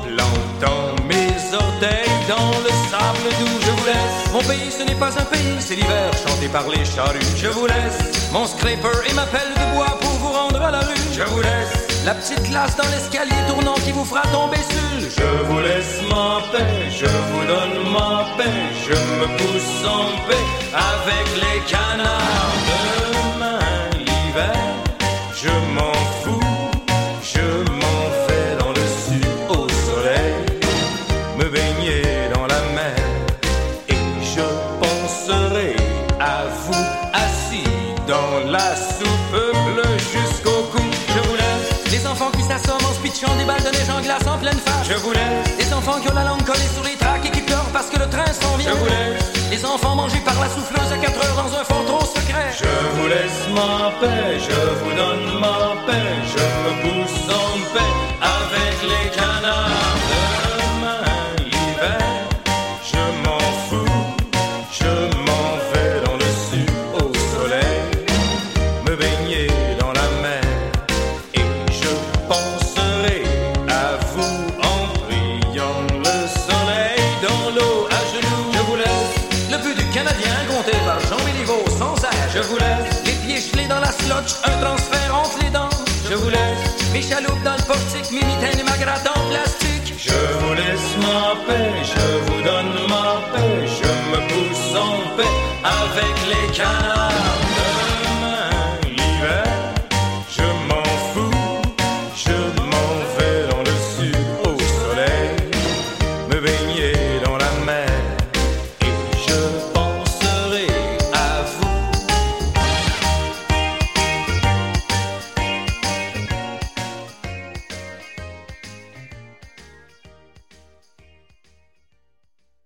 plantant mes orteils dans le sable doux. Je vous laisse, mon pays ce n'est pas un pays, c'est l'hiver chanté par les charrues. Je vous laisse, mon scraper et ma pelle de bois pour vous rendre à la rue. Je vous laisse, la petite glace dans l'escalier tournant qui vous fera tomber sur. Je vous laisse ma paix, je vous donne ma paix, je me pousse en paix avec les canards. Demain l'hiver, je m'en fous, je m'en vais dans le sud au soleil, me baigner dans la mer et je penserai à vous assis dans la soupe bleue jusqu'au cou. Je vous laisse, les enfants qui s'assomment en se pitchant des balles de neige en glace en pleine face. Je vous laisse, les enfants qui ont la langue collée sur les tracks et qui pleurent parce que le train s'en vient. Je vous laisse, les enfants mangés par la souffleuse à 4 heures dans un fort trop secret. Je vous laisse ma paix, je vous donne ma paix, je me pousse en paix avec les canards. Demain l'hiver, je m'en fous, je m'en vais dans le sud au soleil, me baigner dans la mer et je penserai à vous en priant le soleil dans l'eau à genoux. Je vous laisse, le but du Canadien compté par Jean Béliveau sans âge. Je vous laisse, les pieds gelés dans la slotch, un transfert entre les dents. Je vous laisse, mes chaloupes dans le portique, mes mitaines et ma gratte en plastique.